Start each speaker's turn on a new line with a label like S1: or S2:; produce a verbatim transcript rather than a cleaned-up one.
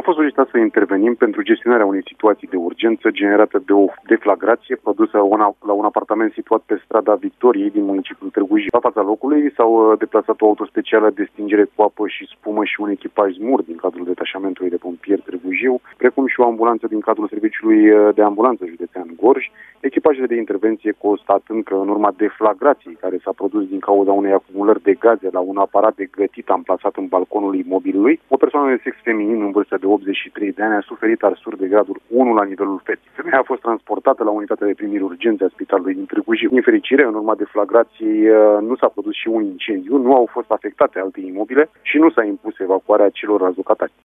S1: fost solicitat să intervenim pentru gestionarea unei situații de urgență generată de o deflagrație produsă una, la un apartament situat pe strada Victoriei din municipiul Târgu Jiu. La fața locului s-au deplasat o auto specială de stingere cu apă și spumă și un echipaj SMUR din cadrul detașamentului de pompieri Târgu Jiu, precum și o ambulanță din cadrul serviciului de ambulanță județean Gorj. Echipajele de intervenție constatând că în urma deflagrației care s-a produs din cauza unei acumulări de gaze la un aparat de gătit amplasat în balconul imobilului, o persoană de sex feminin în vârstă de optzeci și trei de ani a suferit arsuri de gradul unu la nivelul feței. Femeia a fost transportată la unitatea de primiri urgențe a spitalului din Târgu Jiu. Din fericire, în urma deflagrației nu s-a produs și un incendiu, nu au fost afectate alte imobile și nu s-a impus evacuarea celor locatari.